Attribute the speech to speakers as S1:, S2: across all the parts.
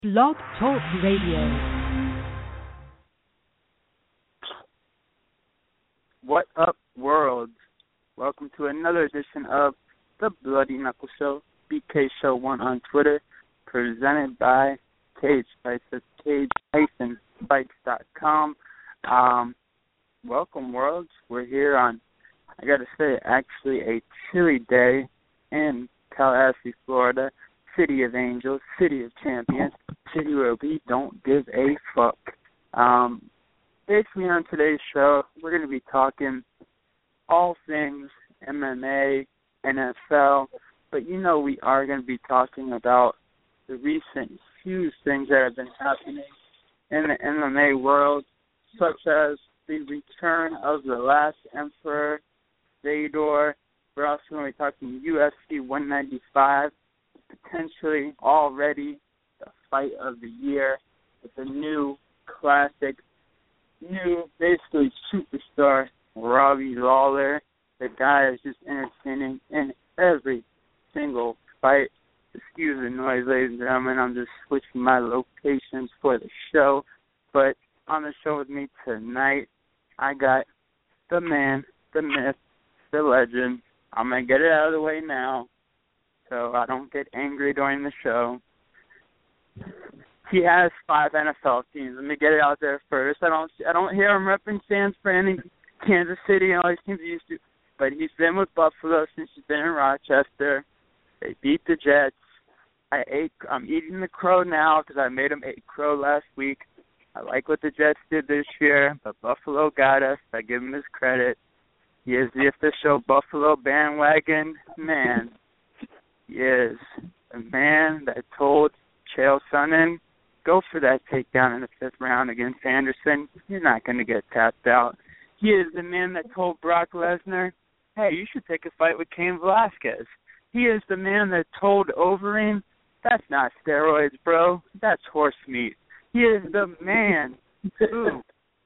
S1: Blog Talk Radio.
S2: What up, world? Welcome to another edition of the Bloody Knuckle Show, BK Show 1 on Twitter, presented by Cage Fights. That's cage-fights.com. Welcome, world. We're here on, I gotta say, actually a chilly day in Tallahassee, Florida. City of Angels, City of Champions, city where we don't give a fuck. Basically on today's show, we're going to be talking all things MMA, NFL, but you know we are going to be talking about the recent huge things that have been happening in the MMA world, such as the return of the last Emperor, Fedor. We're also going to be talking UFC 195, potentially already the fight of the year with the new classic, basically superstar Robbie Lawler. The guy is just entertaining in every single fight. Excuse the noise, ladies and gentlemen. I'm just switching my locations for the show. But on the show with me tonight, I got the man, the myth, the legend. I'm going to get it out of the way now, so I don't get angry during the show. He has 5 NFL teams. Let me get it out there first. I don't hear him repping San Fran and Kansas City and all these teams he used to, but he's been with Buffalo since he's been in Rochester. They beat the Jets. I'm eating the crow now because I made him eat crow last week. I like what the Jets did this year, but Buffalo got us. I give him his credit. He is the official Buffalo bandwagon man. He is the man that told Chael Sonnen, go for that takedown in the 5th round against Anderson. You're not going to get tapped out. He is the man that told Brock Lesnar, hey, you should take a fight with Cain Velasquez. He is the man that told Overeem, that's not steroids, bro. That's horse meat. He is the man who...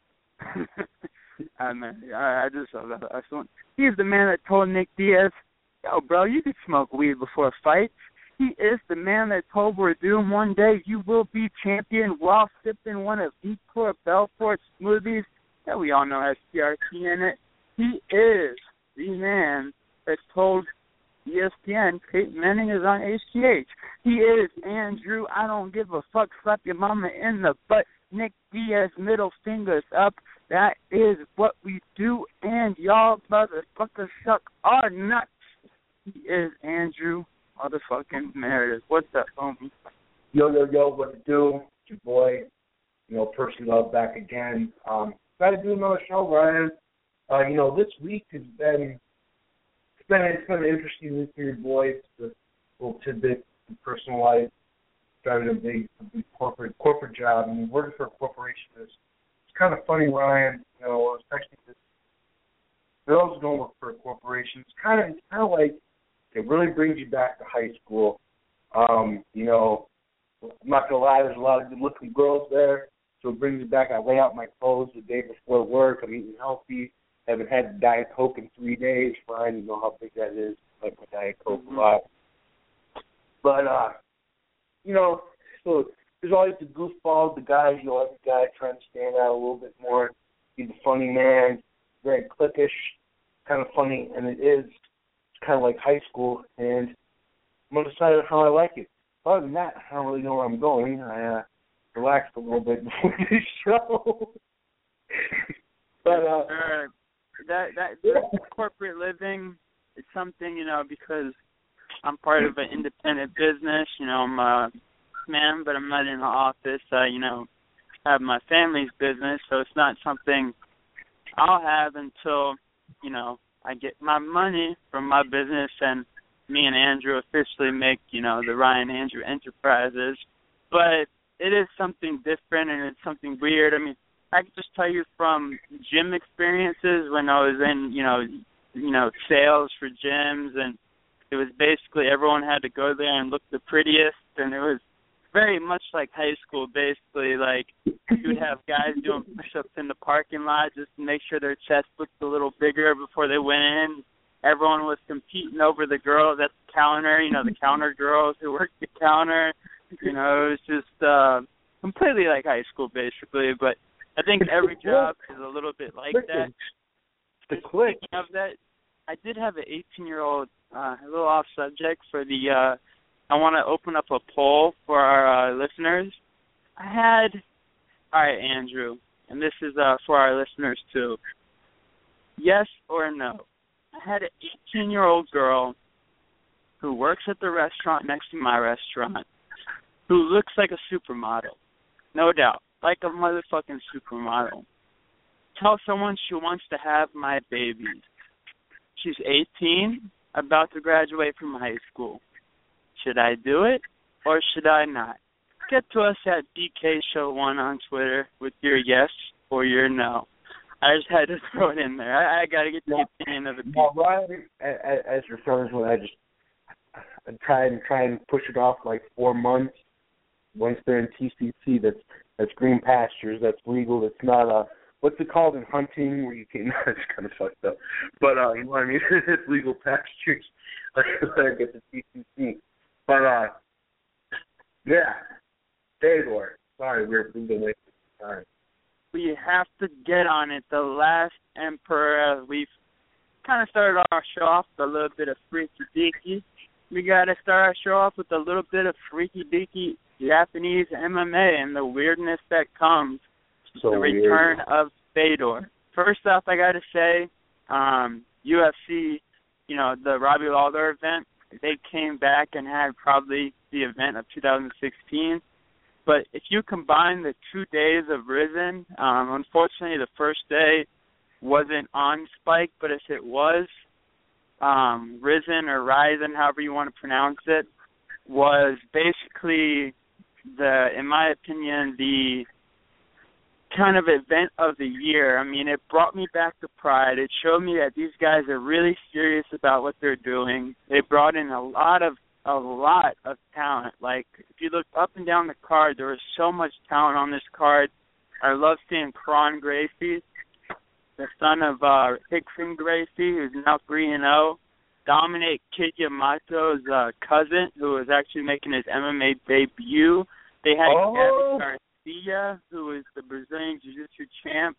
S2: I just saw that last one. He's the man that told Nick Diaz, yo, bro, you could smoke weed before fights. He is the man that told Werdum one day you will be champion while sipping one of Vitor Belfort's smoothies that we all know has TRT in it. He is the man that told ESPN Peyton Manning is on HGH. He is Andrew, I don't give a fuck, slap your mama in the butt. Nick Diaz, middle fingers up. That is what we do, and y'all motherfuckers suck our nuts. He is Andrew motherfucking Meredith. What's up, homie?
S3: Yo, what to do? It's your boy, Percy Love back again. Got to do another show, Ryan. This week has been it's been an interesting week for your boy. It's a little tidbit in personal life. Driving a big corporate job. I mean, working for a corporation is kind of funny, Ryan. Especially for those who don't work for a corporation. It's kind of like it really brings you back to high school. I'm not gonna lie, there's a lot of good-looking girls there, so it brings me back. I lay out my clothes the day before work. I'm eating healthy. Haven't had Diet Coke in 3 days. Ryan, you know how big that is. I like my Diet Coke a lot. But so there's always the goofball, the guys, every guy trying to stand out a little bit more. He's a funny man, very cliquish, kind of funny, and it's kind of like high school, and I'm going to decide how I like it. Other than that, I don't really know where I'm going. I relaxed a little bit before this show. But
S2: that corporate living is something, because I'm part of an independent business. I'm a man, but I'm not in the office. I have my family's business, so it's not something I'll have until, I get my money from my business and me and Andrew officially make, the Ryan Andrew Enterprises. But it is something different and it's something weird. I mean, I can just tell you from gym experiences when I was in, sales for gyms, and it was basically everyone had to go there and look the prettiest, and it was very much like high school, basically. Like, you would have guys doing push-ups in the parking lot just to make sure their chest looked a little bigger before they went in. everyone was competing over the girls at the counter, the counter girls who worked the counter. It was just completely like high school, basically. But I think every job is a little bit like that.
S3: The click.
S2: Speaking of that, I did have an 18-year-old, a little off subject for the, I want to open up a poll for our listeners. All right, Andrew, and this is for our listeners too. Yes or no? I had an 18-year-old girl who works at the restaurant next to my restaurant who looks like a supermodel. No doubt. Like a motherfucking supermodel. Tell someone she wants to have my babies. She's 18, about to graduate from high school. Should I do it or should I not? Get to us at BK Show 1 on Twitter with your yes or your no. I just had to throw it in there. I got to get the opinion of the people.
S3: Well, Ryan, as your friends, when I try and push it off like 4 months. Once they're in TCC, that's green pastures, that's legal. It's not what's it called in hunting where you can? It's kind of fucked up, but you know what I mean. It's legal pastures. I get the TCC, but yeah, Fedor. Sorry, we're moving away. Sorry.
S2: We have to get on it. The Last Emperor. We've kind of started our show off with a little bit of freaky deaky. We got to start our show off with a little bit of freaky deaky Japanese MMA and the weirdness that comes with the return of Fedor. First off, I got to say, UFC, the Robbie Lawler event, they came back and had probably the event of 2016. But if you combine the 2 days of Rizin, unfortunately the first day wasn't on Spike, but if it was, Rizin or Ryzen, however you want to pronounce it, was basically in my opinion, the kind of event of the year. I mean, it brought me back to Pride. It showed me that these guys are really serious about what they're doing. They brought in a lot of talent. Like, if you look up and down the card, there was so much talent on this card. I love seeing Kron Gracie, the son of Rickson Gracie, who's now 3-0. Dominate Kid Yamato's cousin, who was actually making his MMA debut. They had Gabby Garcia, who is the Brazilian Jiu-Jitsu champ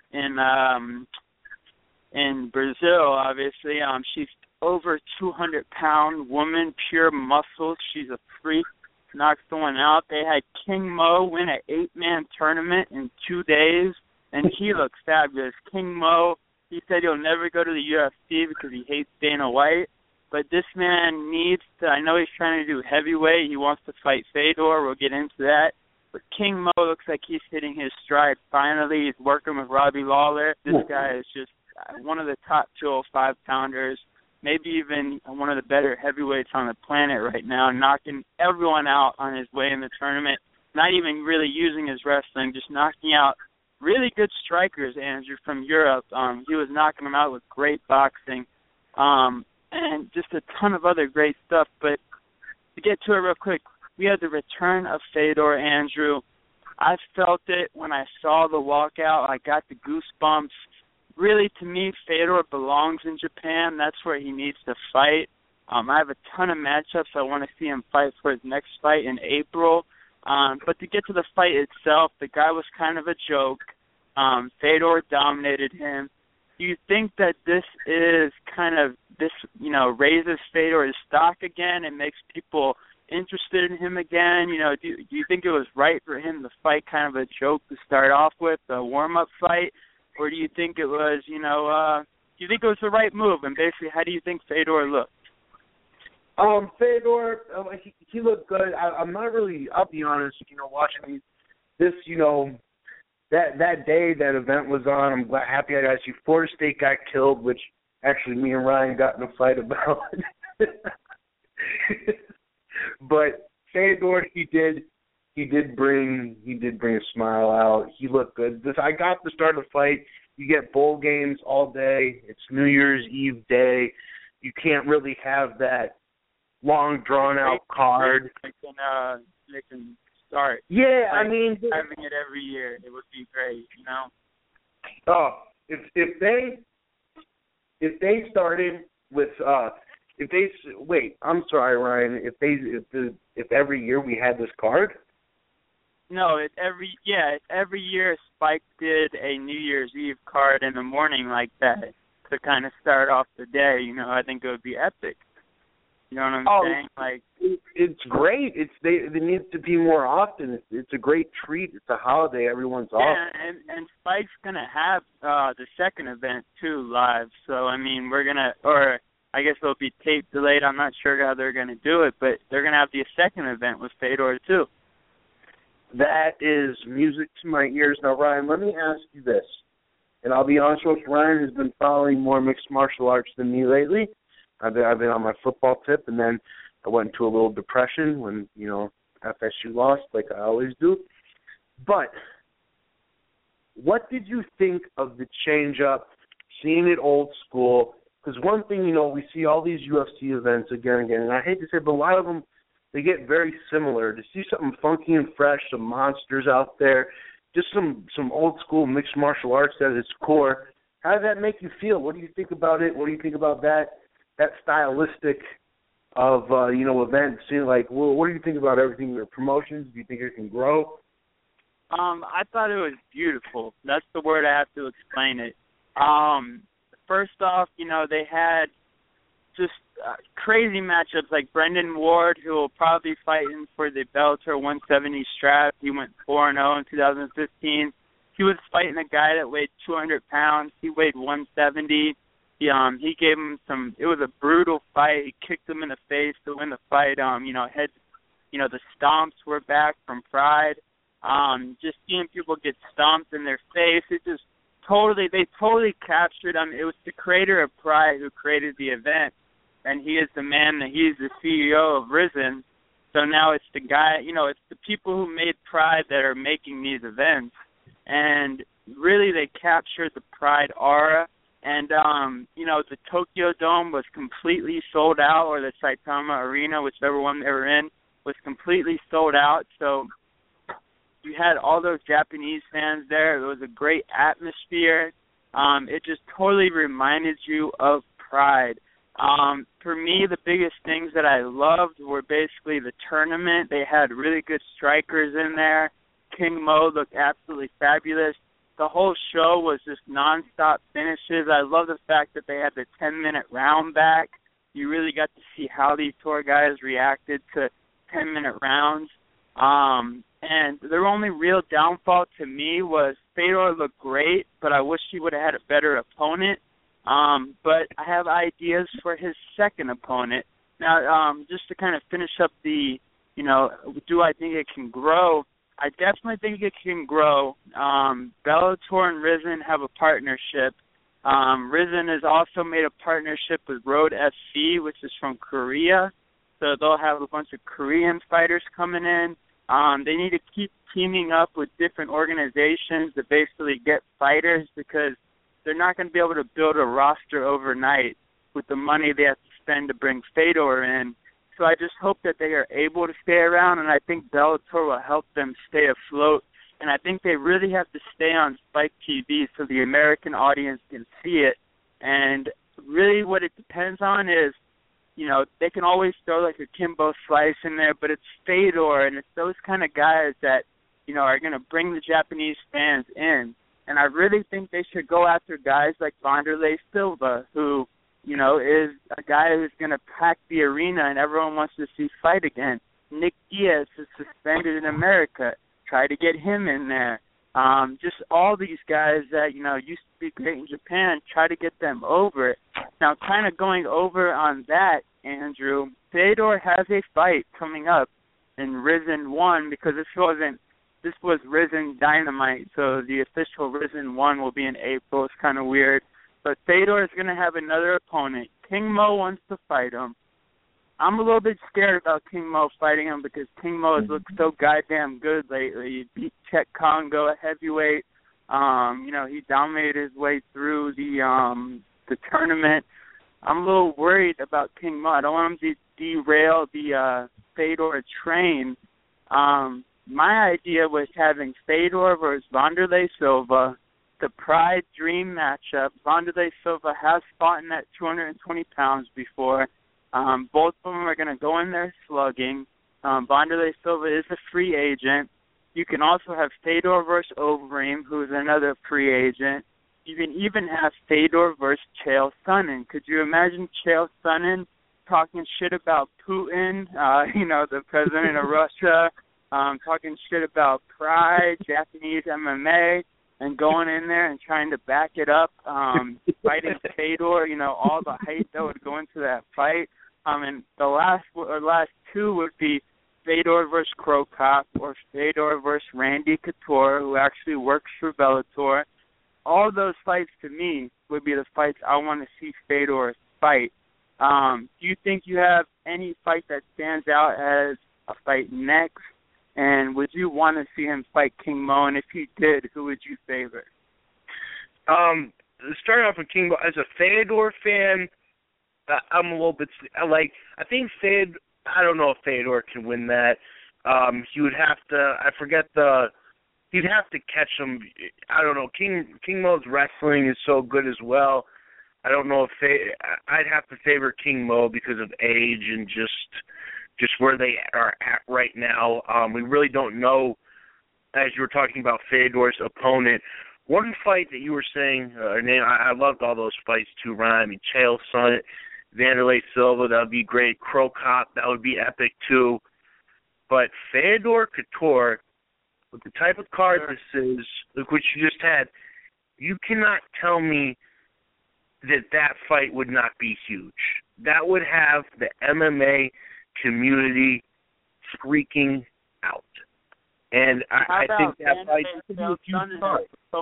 S2: in Brazil, obviously. She's over 200-pound woman, pure muscle. She's a freak, knocks someone out. They had King Mo win an 8-man tournament in 2 days, and he looks fabulous. King Mo, he said he'll never go to the UFC because he hates Dana White. But this man needs to, I know he's trying to do heavyweight. He wants to fight Fedor. We'll get into that. But King Mo looks like he's hitting his stride finally. He's working with Robbie Lawler. This guy is just one of the top 205-pounders, maybe even one of the better heavyweights on the planet right now, knocking everyone out on his way in the tournament, not even really using his wrestling, just knocking out really good strikers, Andrew, from Europe. He was knocking them out with great boxing. And just a ton of other great stuff. But to get to it real quick, we had the return of Fedor, Andrew. I felt it when I saw the walkout. I got the goosebumps. Really, to me, Fedor belongs in Japan. That's where he needs to fight. I have a ton of matchups. I want to see him fight for his next fight in April. But to get to the fight itself, the guy was kind of a joke. Fedor dominated him. Do you think that this is kind of, raises Fedor's stock again and makes people interested in him again? Do you think it was right for him to fight kind of a joke to start off with, a warm-up fight? Or do you think it was, do you think it was the right move? And basically, how do you think Fedor looked?
S3: Fedor, he looked good. I'm not really, I'll be honest, watching this, that day that event was on, I'm happy I got to see Florida State got killed, which actually me and Ryan got in a fight about. But Fedor, he did bring a smile out. He looked good. I got the start of the fight. You get bowl games all day. It's New Year's Eve day. You can't really have that long drawn out card.
S2: They can start.
S3: Yeah,
S2: like,
S3: I mean,
S2: having it every year, it would be great,
S3: Oh, if they started
S4: with if they wait. I'm sorry, Ryan. If every year we had this card.
S2: No, every year Spike did a New Year's Eve card in the morning like that to kind of start off the day. You know, I think it would be epic. You know what I'm saying? Like,
S4: it's great. They need to be more often. It's a great treat. It's a holiday. Everyone's off.
S2: Yeah, and Spike's gonna have the second event too live. So I mean, we're gonna, or I guess it'll be tape delayed. I'm not sure how they're gonna do it, but they're gonna have the second event with Fedor too.
S4: That is music to my ears. Now, Ryan, let me ask you this, and I'll be honest with you, Ryan has been following more mixed martial arts than me lately. I've been on my football tip, and then I went into a little depression when, you know, FSU lost, like I always do. But what did you think of the change-up, seeing it old school? Because one thing, you know, we see all these UFC events again and again, and I hate to say it, but a lot of them, they get very similar. To see something funky and fresh, some monsters out there, just some old school mixed martial arts at its core. How does that make you feel? What do you think about it? What do you think about that stylistic of event? Seeing like, well, what do you think about everything? Your promotions? Do you think it can grow?
S2: I thought it was beautiful. That's the word I have to explain it. First off, you know, they had just crazy matchups like Brendan Ward, who will probably be fighting for the Bellator 170 strap. He went 4-0 in 2015. He was fighting a guy that weighed 200 pounds. He weighed 170. He gave him it was a brutal fight. He kicked him in the face to win the fight. The stomps were back from Pride. Just seeing people get stomped in their face, they totally captured him. It was the creator of Pride who created the event, and he is the man that he's the CEO of Risen. So now it's the guy, you know, it's the people who made Pride that are making these events, and really they captured the Pride aura. And, the Tokyo Dome was completely sold out, or the Saitama Arena, whichever one they were in, was completely sold out. So you had all those Japanese fans there. It was a great atmosphere. It just totally reminded you of Pride. For me, the biggest things that I loved were basically the tournament. They had really good strikers in there. King Mo looked absolutely fabulous. The whole show was just nonstop finishes. I love the fact that they had the 10-minute round back. You really got to see how these tour guys reacted to 10-minute rounds. And their only real downfall to me was Fedor looked great, but I wish he would have had a better opponent. But I have ideas for his second opponent. Now, just to kind of finish up do I think it can grow? I definitely think it can grow. Bellator and Risen have a partnership. Risen has also made a partnership with Road FC, which is from Korea. So they'll have a bunch of Korean fighters coming in. They need to keep teaming up with different organizations to basically get fighters, because they're not going to be able to build a roster overnight with the money they have to spend to bring Fedor in. So I just hope that they are able to stay around, and I think Bellator will help them stay afloat. And I think they really have to stay on Spike TV so the American audience can see it. And really what it depends on is, you know, they can always throw like a Kimbo Slice in there, but it's Fedor, and it's those kind of guys that, you know, are going to bring the Japanese fans in. And I really think they should go after guys like Wanderlei Silva, who, you know, is a guy who's going to pack the arena and everyone wants to see fight again. Nick Diaz is suspended in America. Try to get him in there. Just all these guys that, you know, used to be great in Japan, try to get them over. Now, kind of going over on that, Andrew, Fedor has a fight coming up in Risen 1, because this was Risen Dynamite, so the official Risen 1 will be in April. It's kind of weird. But Fedor is going to have another opponent. King Mo wants to fight him. I'm a little bit scared about King Mo fighting him, because King Mo has looked so goddamn good lately. He beat Czech Congo at heavyweight. He dominated his way through the tournament. I'm a little worried about King Mo. I don't want him to derail the Fedor train. My idea was having Fedor versus Wanderlei Silva, the Pride Dream matchup. Wanderlei Silva has fought in at 220 pounds before. Both of them are going to go in there slugging. Wanderlei Silva is a free agent. You can also have Fedor versus Overeem, who's another free agent. You can even have Fedor versus Chael Sonnen. Could you imagine Chael Sonnen talking shit about Putin, the president of Russia, talking shit about Pride, Japanese MMA, and going in there and trying to back it up, fighting Fedor, all the hype that would go into that fight. And the last two would be Fedor versus Cro Cop or Fedor versus Randy Couture, who actually works for Bellator. All those fights, to me, would be the fights I want to see Fedor fight. Do you think you have any fight that stands out as a fight next? And would you want to see him fight King Mo? And if you did, who would you favor?
S4: Starting off with King Mo, as a Fedor fan, I'm a little bit I think I don't know if Fedor can win that. He would have to. He'd have to catch him. I don't know. King Mo's wrestling is so good as well. I don't know if I'd have to favor King Mo because of age and just where they are at right now. We really don't know, as you were talking about Fedor's opponent. One fight that you were saying, I loved all those fights too, Ryan. I mean, Chael Sonnen, Wanderlei Silva, that would be great. Cro Cop, that would be epic too. But Fedor Couture, with the type of card this is, look what you just had, you cannot tell me that fight would not be huge. That would have the MMA community freaking out. And I think that fight would be a huge card.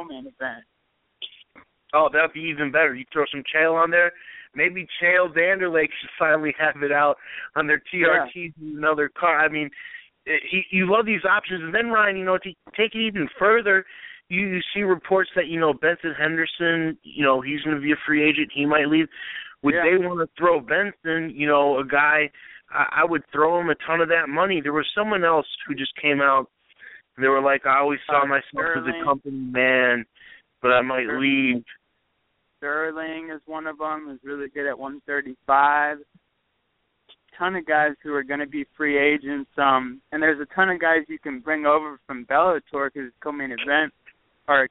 S4: Oh, that would be even better. You throw some Chael on there. Maybe Chael Wanderlei should finally have it out on their TRT another card. I mean, you love these options. And then, Ryan, to take it even further, you see reports that, Benson Henderson, he's going to be a free agent. He might leave. Would they want to throw Benson, a guy, I would throw him a ton of that money. There was someone else who just came out. They were like, I always saw myself as a company man, but I might leave.
S2: Sterling is one of them, who's really good at 135. Ton of guys who are going to be free agents, and there's a ton of guys you can bring over from Bellator because it's co-main event, or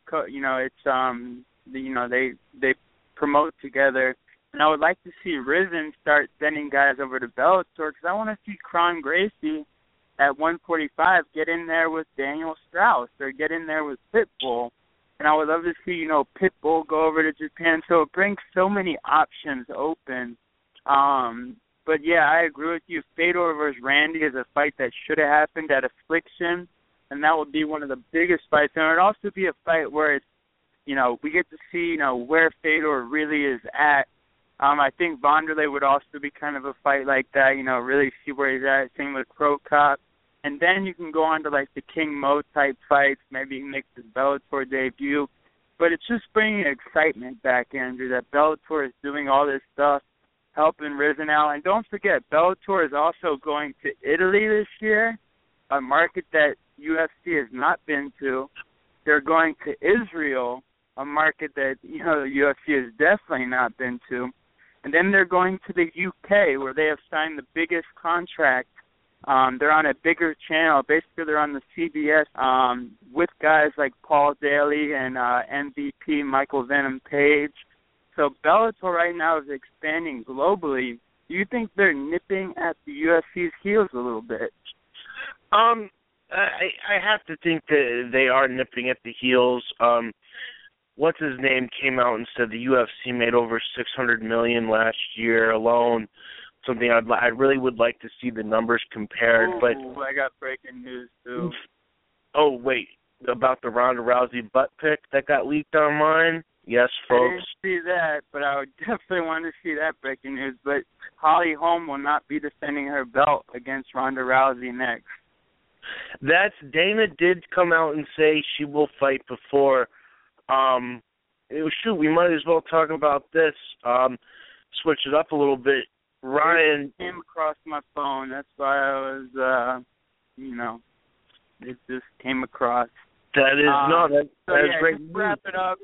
S2: they promote together. And I would like to see Rizin start sending guys over to Bellator because I want to see Kron Gracie at 145 get in there with Daniel Strauss or get in there with Pitbull. And I would love to see, Pitbull go over to Japan. So it brings so many options open. But, yeah, I agree with you. Fedor versus Randy is a fight that should have happened at Affliction, and that would be one of the biggest fights. And it would also be a fight where it's, we get to see, where Fedor really is at. I think Wanderlei would also be kind of a fight like that, really see where he's at. Same with Cro Cop. And then you can go on to, the King Mo type fights. Maybe you can make his Bellator debut. But it's just bringing excitement back, Andrew, that Bellator is doing all this stuff, helping Rizin out. And don't forget, Bellator is also going to Italy this year, a market that UFC has not been to. They're going to Israel, a market that, the UFC has definitely not been to. And then they're going to the UK, where they have signed the biggest contract. They're on a bigger channel. Basically, they're on the CBS with guys like Paul Daly and MVP Michael Venom Page. So Bellator right now is expanding globally. Do you think they're nipping at the UFC's heels a little bit?
S4: I have to think that they are nipping at the heels. What's his name came out and said the UFC made over $600 million last year alone. Something I really would like to see the numbers compared.
S2: Ooh,
S4: but
S2: I got breaking news too.
S4: Oh wait, about the Ronda Rousey butt pic that got leaked online. Yes, folks.
S2: I didn't see that, but I would definitely want to see that breaking news. But Holly Holm will not be defending her belt against Ronda Rousey next.
S4: Dana did come out and say she will fight before. We might as well talk about this. Switch it up a little bit. Ryan
S2: came across my phone. That's why I was, it just came across.
S4: That is great.
S2: Just to wrap it up,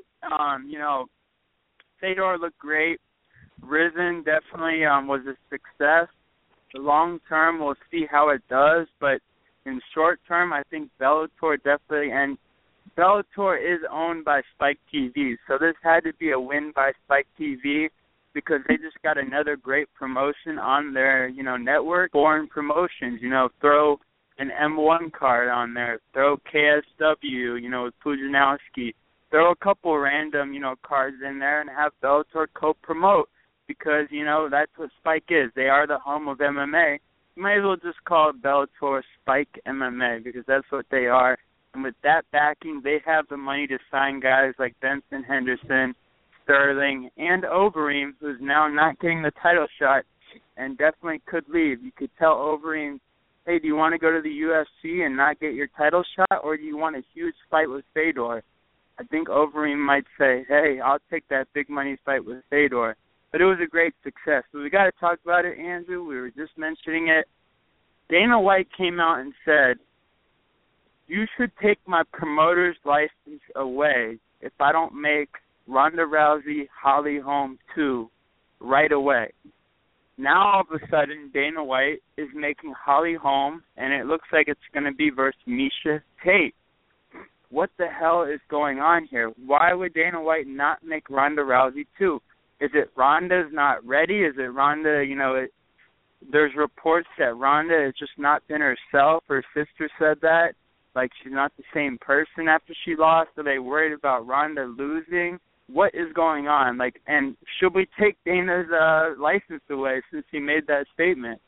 S2: Fedor looked great. Rizin definitely was a success. The long term, we'll see how it does, but in short term, I think Bellator definitely, and Bellator is owned by Spike TV, so this had to be a win by Spike TV because they just got another great promotion on their, network. Foreign promotions, throw an M1 card on there, throw KSW, with Pujanowski, throw a couple random, cards in there and have Bellator co-promote because, that's what Spike is. They are the home of MMA. You might as well just call it Bellator Spike MMA because that's what they are. And with that backing, they have the money to sign guys like Benson Henderson, Sterling, and Overeem, who's now not getting the title shot and definitely could leave. You could tell Overeem, hey, do you want to go to the UFC and not get your title shot, or do you want a huge fight with Fedor? I think Overeem might say, hey, I'll take that big money fight with Fedor. But it was a great success. But we got to talk about it, Andrew. We were just mentioning it. Dana White came out and said, you should take my promoter's license away if I don't make Ronda Rousey, Holly Holm 2 right away. Now, all of a sudden, Dana White is making Holly Holm, and it looks like it's going to be versus Miesha Tate. What the hell is going on here? Why would Dana White not make Ronda Rousey 2? Is it Ronda's not ready? Is it Ronda, there's reports that Ronda has just not been herself. Her sister said that. Like, she's not the same person after she lost. Are they worried about Ronda losing? What is going on? And should we take Dana's license away since he made that statement?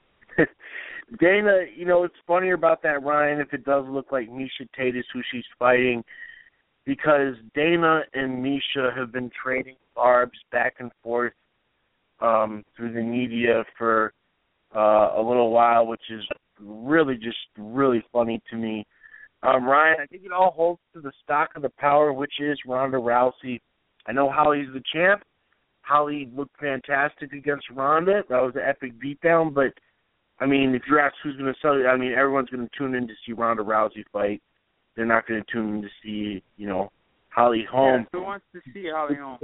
S4: Dana, what's funnier about that, Ryan, if it does look like Miesha Tate is who she's fighting, because Dana and Miesha have been trading barbs back and forth through the media for a little while, which is really funny to me. Ryan, I think it all holds to the stock of the power, which is Ronda Rousey. I know Holly's the champ. Holly looked fantastic against Ronda. That was an epic beatdown, but, if you're asked who's going to sell it, everyone's going to tune in to see Ronda Rousey fight. They're not going to tune in to see, Holly Holm.
S2: Yeah, who wants to see Holly Holm?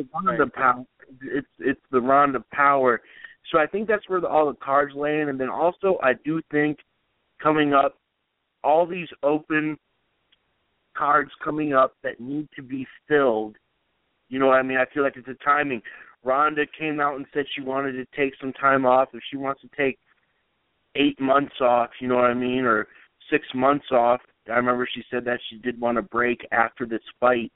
S4: It's the Ronda power. So I think that's where all the cards land. And then also I do think coming up, all these open cards coming up that need to be filled, I feel like it's a timing. Ronda came out and said she wanted to take some time off. If she wants to take 8 months off, or 6 months off, I remember she said that she did want a break after this fight.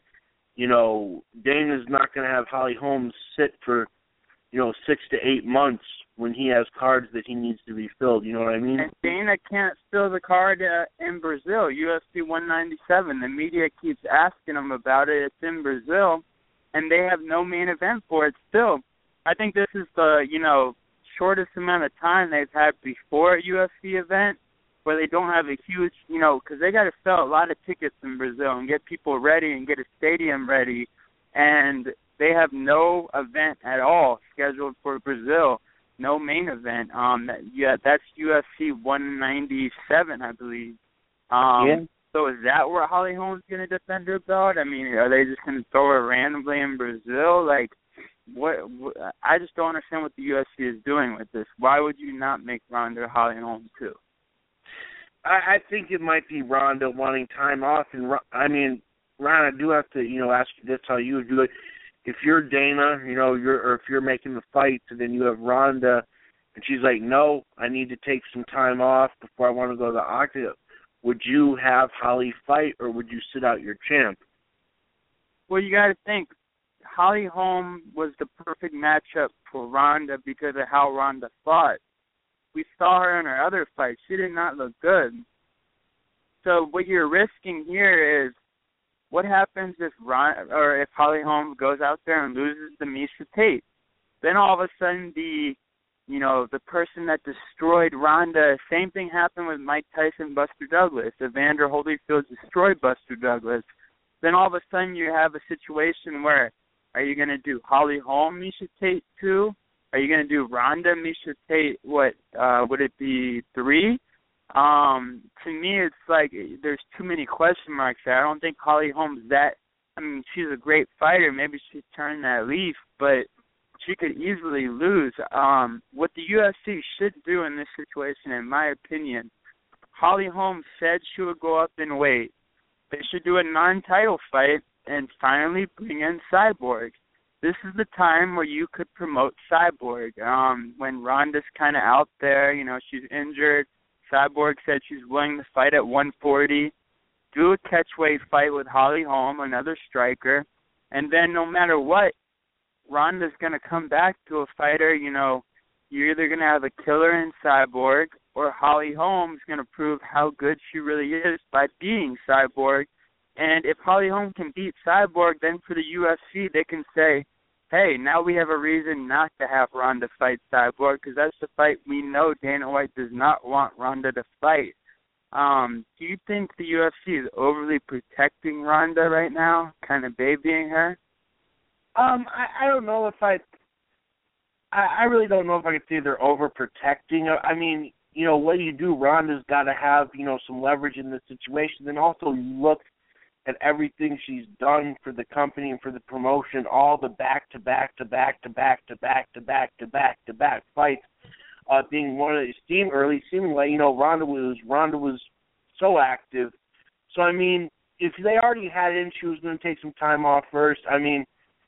S4: Dana's not going to have Holly Holm sit for, 6 to 8 months when he has cards that he needs to be filled. You know what I mean?
S2: And Dana can't fill the card in Brazil, UFC 197. The media keeps asking him about it. It's in Brazil, and they have no main event for it still. I think this is the, shortest amount of time they've had before a UFC event where they don't have a huge, because they got to sell a lot of tickets in Brazil and get people ready and get a stadium ready, and they have no event at all scheduled for Brazil, no main event. That's UFC 197, I believe. So is that where Holly Holm's going to defend her belt? Are they just going to throw her randomly in Brazil? What? I just don't understand what the UFC is doing with this. Why would you not make Ronda Holly Holm too?
S4: I think it might be Ronda wanting time off, and Ron, I do have to, ask you this: how you would do it if you're Dana, or if you're making the fights, and then you have Ronda, and she's like, "No, I need to take some time off before I want to go to the octagon." Would you have Holly fight, or would you sit out your champ?
S2: Well, you got to think. Holly Holm was the perfect matchup for Ronda because of how Ronda fought. We saw her in her other fights. She did not look good. So what you're risking here is what happens if Holly Holm goes out there and loses to Miesha Tate. Then all of a sudden the person that destroyed Ronda, same thing happened with Mike Tyson, Buster Douglas. Evander Holyfield destroyed Buster Douglas. Then all of a sudden you have a situation where are you going to do Holly Holm, Miesha Tate 2? Are you going to do Ronda, Miesha Tate, would it be 3? To me, it's like there's too many question marks there. I don't think Holly Holm's that. I mean, she's a great fighter. Maybe she's turned that leaf, but she could easily lose. What the UFC should do in this situation, in my opinion, Holly Holm said she would go up in weight. They should do a non-title fight and finally bring in Cyborg. This is the time where you could promote Cyborg. When Ronda's kind of out there, she's injured. Cyborg said she's willing to fight at 140. Do a catchweight fight with Holly Holm, another striker. And then no matter what, Ronda's going to come back to a fighter. You're either going to have a killer in Cyborg or Holly Holm's going to prove how good she really is by beating Cyborg. And if Holly Holm can beat Cyborg, then for the UFC, they can say, hey, now we have a reason not to have Ronda fight Cyborg, because that's the fight we know Dana White does not want Ronda to fight. Do you think the UFC is overly protecting Ronda right now, kind of babying her?
S4: I don't know if I really don't know if I could say they're overprotecting. I mean, what do you do? Ronda's got to have, some leverage in the situation. And also you look at everything she's done for the company and for the promotion, all the back-to-back fights, being one of the seeming like, Ronda was so active. So, I mean, if they already had it in, she was going to take some time off first. I mean,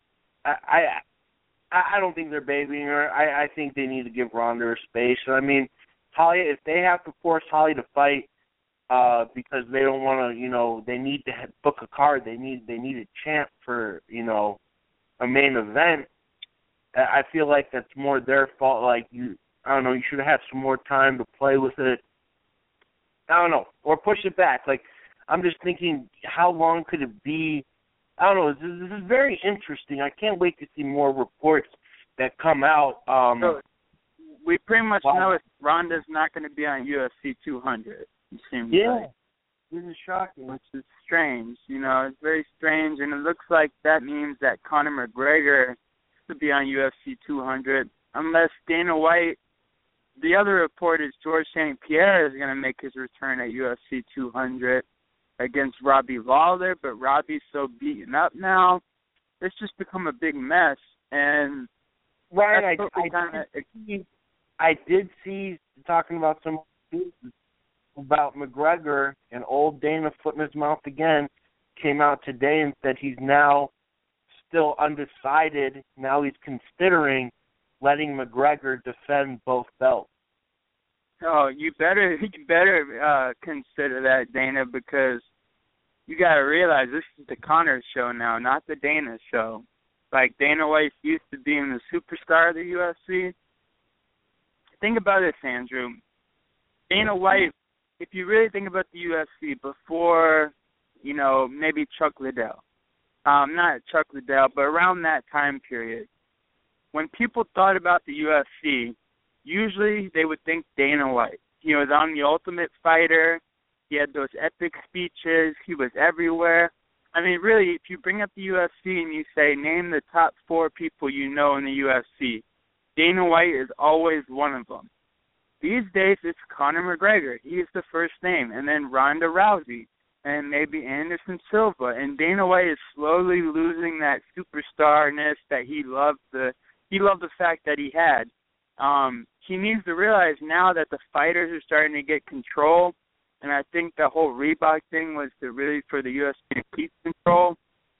S4: I don't think they're babying her. I think they need to give Ronda her space. I mean, Holly, if they have to force Holly to fight because they don't want to, they need to book a card. They need a champ for, a main event. I feel like that's more their fault. Like, I don't know, you should have had some more time to play with it. I don't know, or push it back. Like, I'm just thinking, how long could it be? I don't know. This is very interesting. I can't wait to see more reports that come out.
S2: So we pretty much know if Ronda's not going to be on UFC 200. It seems like.
S4: This is shocking.
S2: Which is strange. It's very strange, and it looks like that means that Conor McGregor should be on UFC 200, unless Dana White. The other report is George St. Pierre is going to make his return at UFC 200 against Robbie Lawler, but Robbie's so beaten up now. It's just become a big mess. And
S4: Ryan, I did see talking about some about McGregor, and old Dana foot in his mouth again, came out today and said he's now still undecided. Now he's considering letting McGregor defend both belts.
S2: Oh, you better consider that, Dana, because you got to realize this is the Conor show now, not the Dana show. Like, Dana White used to being the superstar of the UFC. Think about this, Andrew. Dana White, if you really think about the UFC before, maybe Chuck Liddell. Not Chuck Liddell, but around that time period. When people thought about the UFC, usually they would think Dana White. He was on The Ultimate Fighter. He had those epic speeches. He was everywhere. I mean, really, if you bring up the UFC and you say, name the top 4 people you know in the UFC, Dana White is always one of them. These days, it's Conor McGregor. He's the first name. And then Ronda Rousey. And maybe Anderson Silva. And Dana White is slowly losing that superstarness that he loved the fact that he had. He needs to realize now that the fighters are starting to get control, and I think the whole Reebok thing was for the UFC to keep control,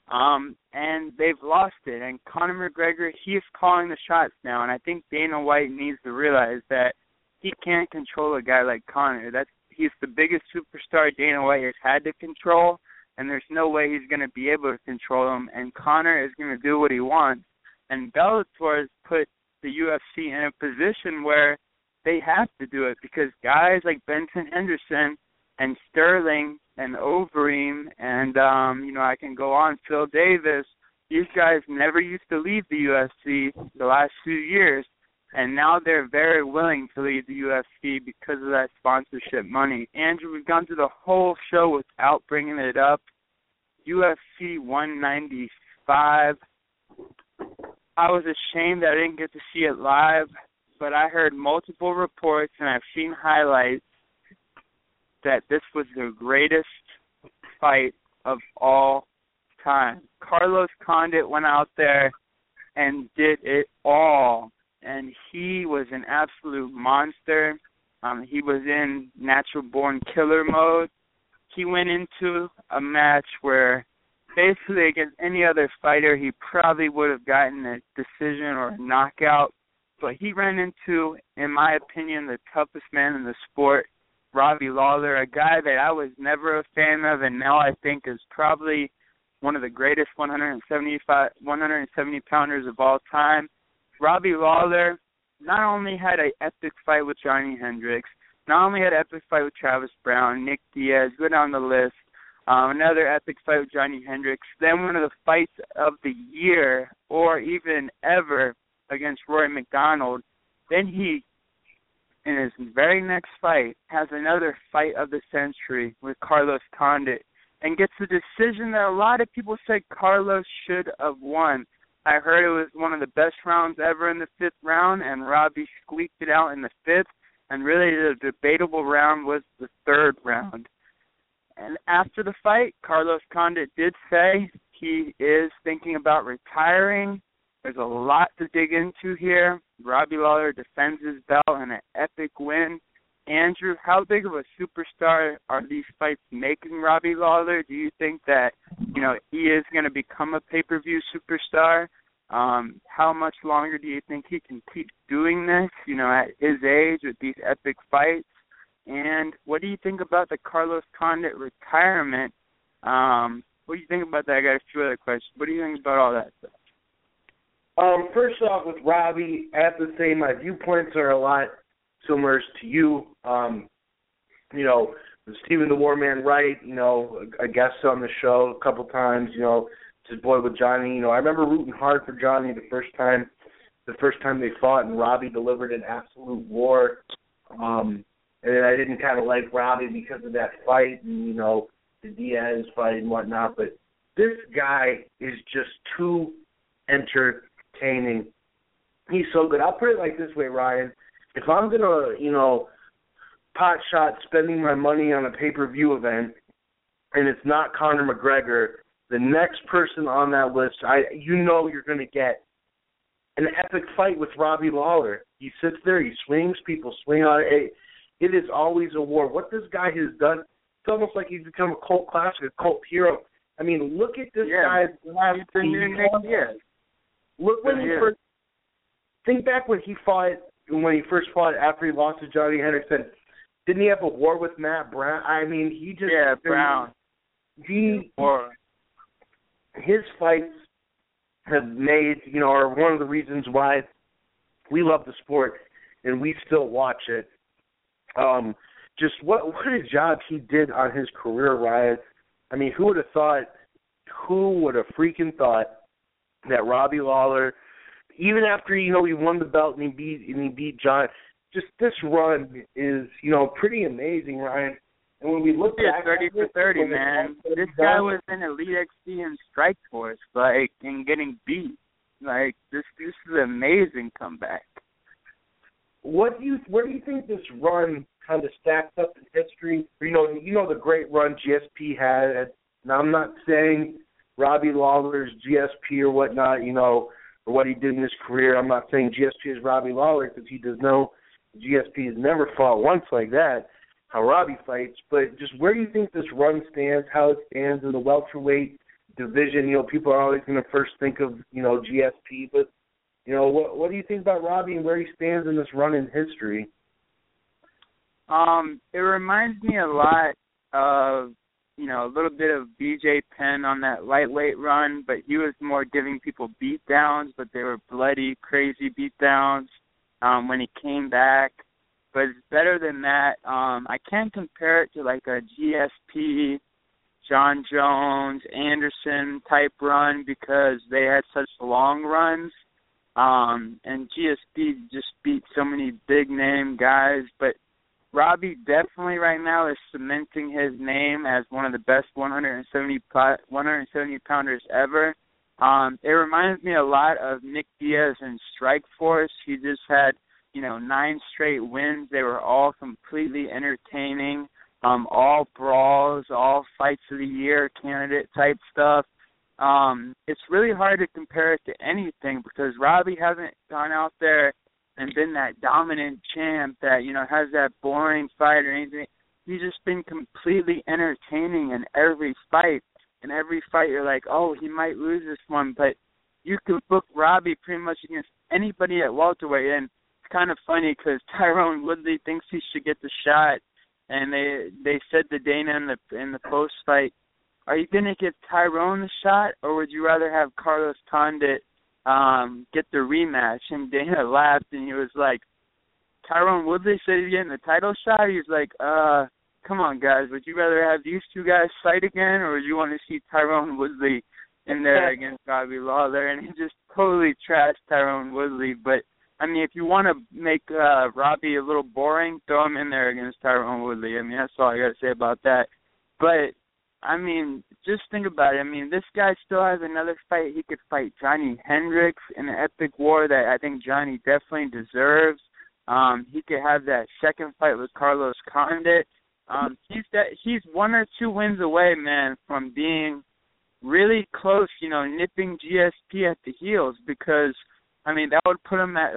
S2: and they've lost it. And Conor McGregor, he's calling the shots now, and I think Dana White needs to realize that he can't control a guy like Conor. He's the biggest superstar Dana White has had to control, and there's no way he's going to be able to control him, and Conor is going to do what he wants. And Bellator has put the UFC in a position where they have to do it because guys like Benson Henderson and Sterling and Overeem and, I can go on, Phil Davis, these guys never used to leave the UFC the last few years, and now they're very willing to leave the UFC because of that sponsorship money. Andrew, we've gone through the whole show without bringing it up. UFC 195. I was ashamed that I didn't get to see it live, but I heard multiple reports and I've seen highlights. that this was the greatest fight of all time. Carlos Condit went out there and did it all, and he was an absolute monster. He was in natural-born killer mode. He went into a match where basically against any other fighter, he probably would have gotten a decision or a knockout, but he ran into, in my opinion, the toughest man in the sport, Robbie Lawler, a guy that I was never a fan of, and now I think is probably one of the greatest 170-pounders of all time. Robbie Lawler not only had an epic fight with Johnny Hendricks, not only had an epic fight with Travis Brown, Nick Diaz, go down the list, another epic fight with Johnny Hendricks, then one of the fights of the year or even ever against Rory McDonald. Then he, in his very next fight, has another fight of the century with Carlos Condit and gets the decision that a lot of people said Carlos should have won. I heard it was one of the best rounds ever in the 5th round, and Robbie squeaked it out in the 5th, and really the debatable round was the 3rd round. And after the fight, Carlos Condit did say he is thinking about retiring. There's a lot to dig into here. Robbie Lawler defends his belt in an epic win. Andrew, how big of a superstar are these fights making Robbie Lawler? Do you think that, he is going to become a pay-per-view superstar? How much longer do you think he can keep doing this, at his age with these epic fights? And what do you think about the Carlos Condit retirement? What do you think about that? I got a few other questions. What do you think about all that stuff?
S4: First off, with Robbie, I have to say my viewpoints are a lot similar to you. Stephen the Warman Wright, a guest on the show a couple times, his boy with Johnny. I remember rooting hard for Johnny the first time they fought, and Robbie delivered an absolute war. And then I didn't kind of like Robbie because of that fight and, the Diaz fight and whatnot. But this guy is just too entertaining. He's so good. I'll put it like this way, Ryan. If I'm going to, pot shot spending my money on a pay-per-view event and it's not Conor McGregor, the next person on that list, you're going to get an epic fight with Robbie Lawler. He sits there, he swings, people swing on it. It is always a war. What this guy has done, it's almost like he's become a cult classic, a cult hero. I mean, look at this guy's last year. Look when he first. Think back when he first fought after he lost to Johnny Hendricks. Didn't he have a war with Matt Brown? I mean, he just
S2: Brown.
S4: His fights have made are one of the reasons why we love the sport and we still watch it. Just what a job he did on his career, Ryan. I mean, who would have freaking thought that Robbie Lawler, even after he won the belt and he beat John, just this run is pretty amazing, Ryan. And when we look at
S2: 30 for 30, man, this guy was in Elite XC and Strikeforce, and getting beat. This is an amazing comeback.
S4: Where do you think this run kind of stacks up in history? The great run GSP had. Now, I'm not saying Robbie Lawler's GSP or whatnot, or what he did in his career. I'm not saying GSP is Robbie Lawler because he does know GSP has never fought once like that, how Robbie fights. But just where do you think this run stands, how it stands in the welterweight division? People are always going to first think of, GSP, but what do you think about Robbie and where he stands in this run in history?
S2: It reminds me a lot of, a little bit of BJ Penn on that lightweight run, but he was more giving people beatdowns, but they were bloody, crazy beatdowns when he came back. But it's better than that. I can't compare it to like a GSP, John Jones, Anderson type run because they had such long runs. And GSP just beat so many big-name guys. But Robbie definitely right now is cementing his name as one of the best 170-pounders ever. It reminds me a lot of Nick Diaz in Strikeforce. He just had, 9 straight wins. They were all completely entertaining. all brawls, all fights of the year candidate type stuff. It's really hard to compare it to anything because Robbie hasn't gone out there and been that dominant champ that, has that boring fight or anything. He's just been completely entertaining in every fight. In every fight, you're like, oh, he might lose this one, but you could book Robbie pretty much against anybody at welterweight. And it's kind of funny because Tyron Woodley thinks he should get the shot, and they said to Dana in the post fight, are you going to give Tyron the shot, or would you rather have Carlos Condit get the rematch? And Dana laughed, and he was like, Tyron Woodley said he's getting the title shot? He was like, come on, guys, would you rather have these two guys fight again, or would you want to see Tyron Woodley in there against Robbie Lawler? And he just totally trashed Tyron Woodley. But, I mean, if you want to make Robbie a little boring, throw him in there against Tyron Woodley. I mean, that's all I got to say about that. But, I mean, just think about it. I mean, this guy still has another fight. He could fight Johnny Hendricks in an epic war that I think Johnny definitely deserves. He could have that second fight with Carlos Condit. He's 1 or 2 wins away, man, from being really close, nipping GSP at the heels because, I mean, that would put him at,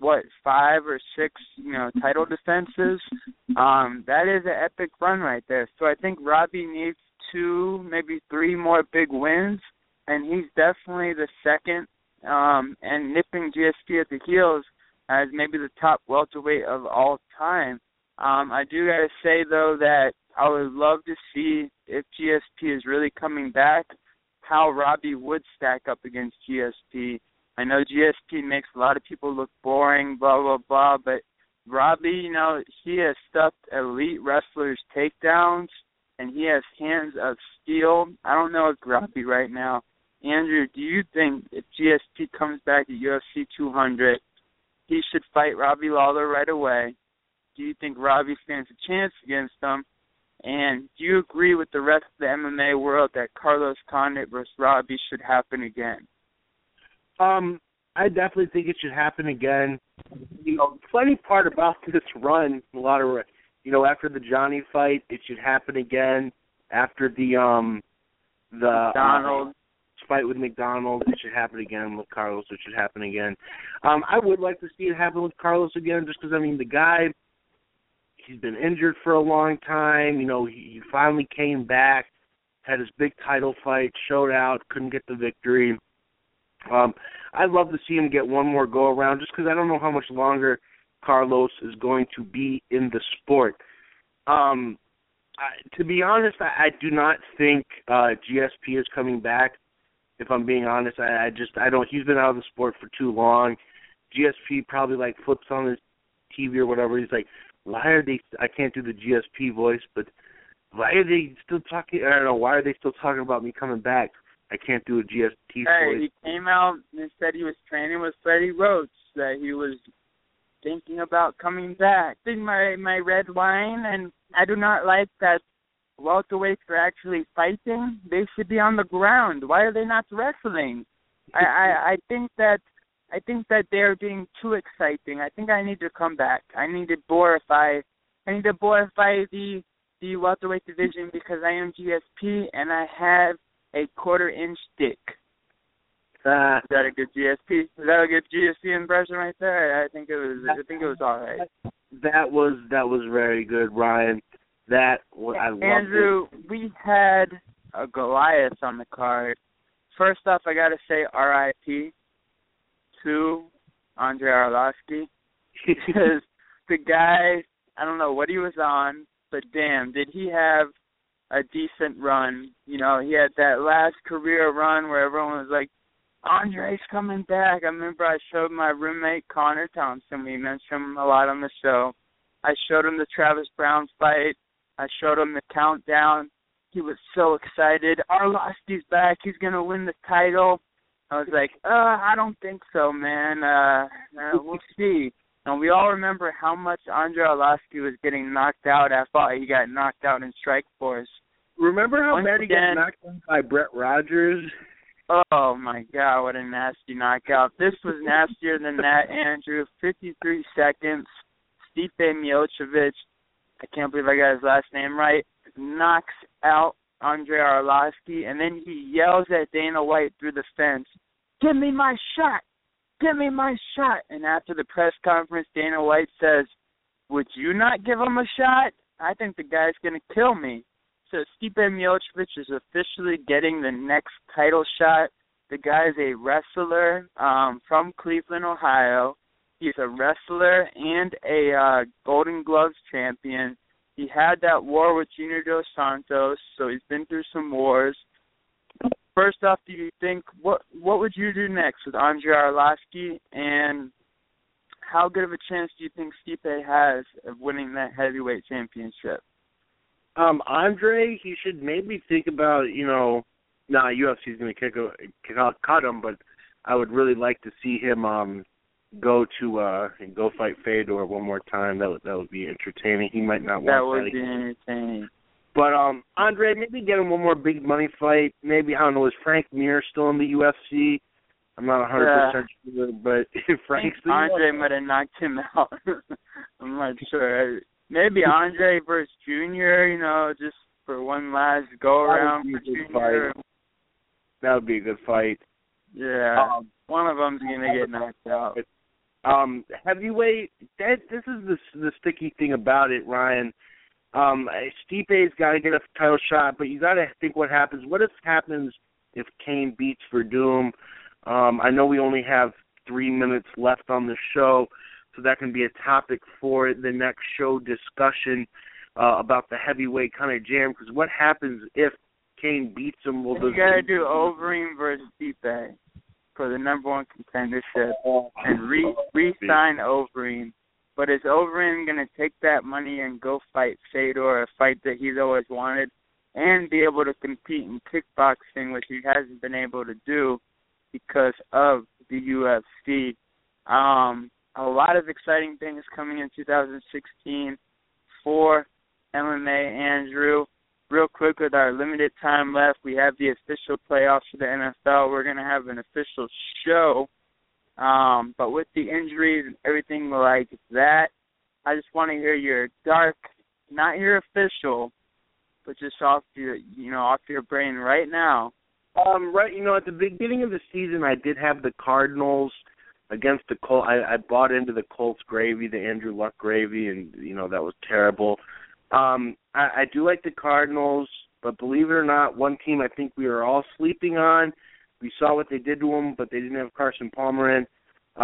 S2: 5 or 6, title defenses. That is an epic run right there. So I think Robbie needs 2, maybe 3 more big wins, and he's definitely the second, and nipping GSP at the heels as maybe the top welterweight of all time. I do got to say, though, that I would love to see if GSP is really coming back, how Robbie would stack up against GSP. I know GSP makes a lot of people look boring, blah, blah, blah, but Robbie, he has stuffed elite wrestlers' takedowns, and he has hands of steel. I don't know if Robbie right now. Andrew, do you think if GSP comes back at UFC 200, he should fight Robbie Lawler right away? Do you think Robbie stands a chance against him? And do you agree with the rest of the MMA world that Carlos Condit versus Robbie should happen again?
S4: I definitely think it should happen again. Funny part about this run, a lot of, after the Johnny fight, it should happen again. After the
S2: McDonald
S4: fight with McDonald, it should happen again. With Carlos, it should happen again. I would like to see it happen with Carlos again, just because, the guy, he's been injured for a long time. He finally came back, had his big title fight, showed out, couldn't get the victory. I'd love to see him get one more go-around just because I don't know how much longer Carlos is going to be in the sport. To be honest, I do not think GSP is coming back. If I'm being honest, I don't. He's been out of the sport for too long. GSP probably flips on his TV or whatever. He's like, why are they? I can't do the GSP voice, but why are they still talking? I don't know. Why are they still talking about me coming back? I can't do a GSP voice.
S2: He came out and said he was training with Freddie Roach, that he was thinking about coming back. I think my red line, and I do not like that welterweights are actually fighting. They should be on the ground. Why are they not wrestling? I think that they're being too exciting. I think I need to come back. I need to borify the welterweight division because I am GSP and I have a 1/4-inch dick. Is that a good GSP? Is that a good GSP impression right there? I think it was all right.
S4: That was very good, Ryan. I loved
S2: Andrew,
S4: it.
S2: we had a Goliath on the card. First off, I got to say R.I.P. to Andre Arlovski because the guy, I don't know what he was on, but damn, did he have a decent run. He had that last career run where everyone was like, Andre's coming back. I remember I showed my roommate Connor Thompson. We mentioned him a lot on the show. I showed him the Travis Brown fight. I showed him the countdown. He was so excited. Arlovski's back. He's going to win the title. I was like, I don't think so, man. We'll see. And we all remember how much Andre Arlovski was getting knocked out after he got knocked out in Strikeforce.
S4: Remember how bad he got knocked out by Brett Rogers?
S2: Oh, my God, what a nasty knockout. This was nastier than that, Andrew. 53 seconds. Stipe Miocic I can't believe I got his last name right, knocks out Andrei Arlovski, and then he yells at Dana White through the fence, "Give me my shot! Give me my shot!" And after the press conference, Dana White says, "Would you not give him a shot? I think the guy's going to kill me." So Stipe Miocic is officially getting the next title shot. The guy's a wrestler from Cleveland, Ohio. He's a wrestler and a Golden Gloves champion. He had that war with Junior Dos Santos, so he's been through some wars. First off, do you think, what would you do next with Andrei Arlovski, and how good of a chance do you think Stipe has of winning that heavyweight championship?
S4: Andre, he should maybe think about, UFC's going to cut him, but I would really like to see him go fight Fedor one more time. That would be entertaining. He might not want
S2: that. Would be entertaining.
S4: But Andre, maybe get him one more big money fight. Maybe, I don't know, is Frank Mir still in the UFC? I'm not 100% sure, but if Frank's still
S2: Andre might have knocked him out. I'm not sure. Maybe Andre versus Junior, just for one last go around for Junior.
S4: That would be a good fight.
S2: Yeah, one of them's gonna get knocked out.
S4: Heavyweight. This is the sticky thing about it, Ryan. Stipe's got to get a title shot, but you got to think what happens. What happens if Kane beats Verdum? I know we only have 3 minutes left on the show, so that can be a topic for the next show discussion about the heavyweight kind of jam. Because what happens if Kane beats him?
S2: You got to do Overeem versus Stipe for the number one contendership and re-sign Overeem. But is Overeem going to take that money and go fight Fedor, a fight that he's always wanted, and be able to compete in kickboxing, which he hasn't been able to do because of the UFC? A lot of exciting things coming in 2016 for MMA, Andrew. Real quick, with our limited time left, we have the official playoffs for the NFL. We're going to have an official show. But with the injuries and everything like that, I just want to hear your dark, not your official, but just off your brain right now.
S4: At the beginning of the season, I did have the Cardinals against the Colts. I bought into the Colts gravy, the Andrew Luck gravy, and, that was terrible. I do like the Cardinals, but believe it or not, one team I think we were all sleeping on. We saw what they did to them, but they didn't have Carson Palmer in.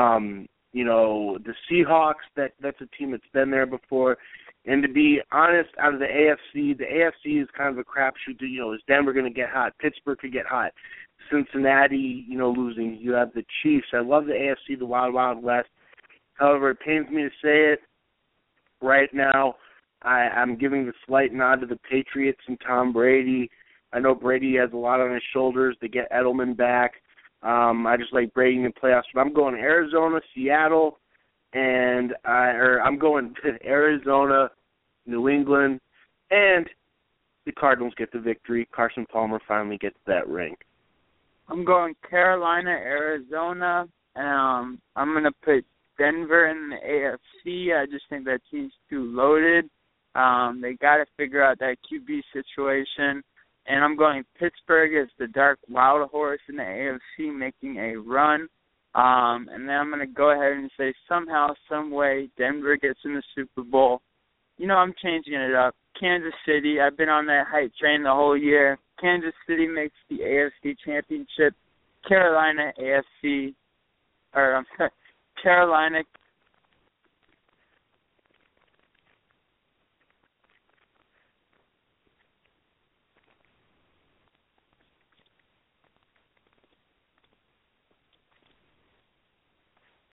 S4: The Seahawks, that's a team that's been there before. And to be honest, out of the AFC is kind of a crapshoot. Is Denver going to get hot? Pittsburgh could get hot. Cincinnati, losing. You have the Chiefs. I love the AFC, the Wild Wild West. However, it pains me to say it right now. I'm giving the slight nod to the Patriots and Tom Brady. I know Brady has a lot on his shoulders to get Edelman back. I just like Brady in the playoffs. But I'm going Arizona, Seattle, and I'm going to Arizona, New England, and the Cardinals get the victory. Carson Palmer finally gets that ring.
S2: I'm going Carolina, Arizona. I'm going to put Denver in the AFC. I just think that team's too loaded. They got to figure out that QB situation. And I'm going Pittsburgh as the dark wild horse in the AFC making a run. And then I'm going to go ahead and say somehow, some way, Denver gets in the Super Bowl. I'm changing it up. Kansas City, I've been on that hype train the whole year. Kansas City makes the AFC Championship. Carolina